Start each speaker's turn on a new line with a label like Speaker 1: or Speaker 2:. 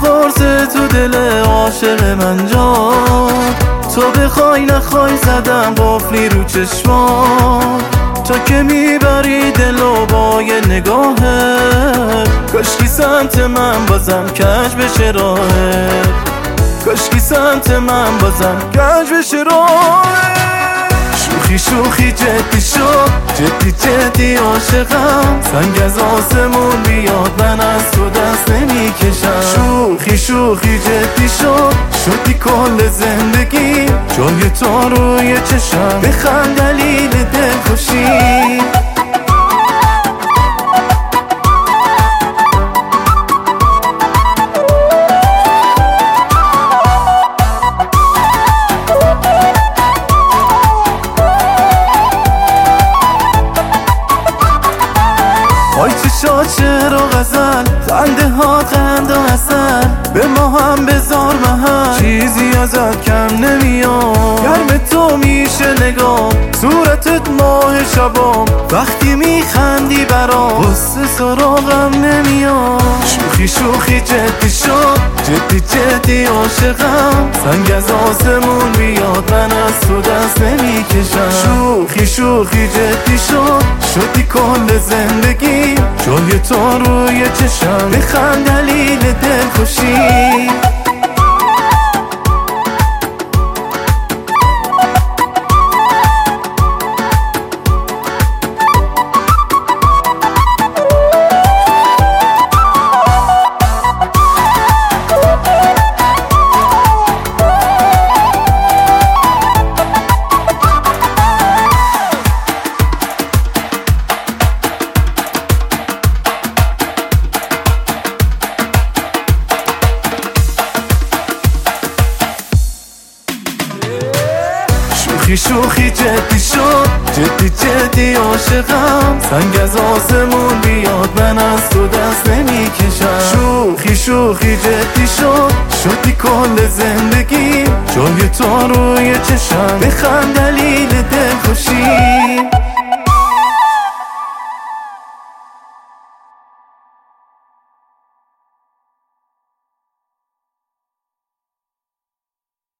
Speaker 1: قرص تو دل عاشق من جان، تو بخوای نخوای زدم قفلی رو چشمان، تا که میبری دلو با یه نگاهت، کاشکی سمت من بازم کج بشه راهت، کاشکی سمت من بازم کج بشه راهت. شوخی شوخی جدی شد، جدی جدی عاشقم، سنگ از آسمون بیاد من از تو دست نمیکشم. شوخی شوخی جدی شد، شدی کل زندگی، جای تو روی چشم، بخند دلیل دلخوشی. آی چشات شعر و غزل، خنده ها قند و عسل، به ما هم بذار محل، چیزی ازت کم نمیاد. گرم تو میشه نگام، صورتت ماه شبام، وقتی میخندی برام غصه سراغم نمیاد. شوخی شوخی جدی شد، جدی جدی عاشقم، سنگ از آسمون بیاد من از تو دست نمیکشم. شوخی شوخی جدی شد، شدی کل زندگی، جای تو روی چشم، بخند دلیل دلخوشی. شوخی شوخی جدی شد، جدی جدی عاشقم، سنگ از آسمون بیاد من از تو دست نمیکشم. شوخی شوخی جدی شد، شدی کل زندگی، جای تو روی چشم، بخند دلیل دلخوشی.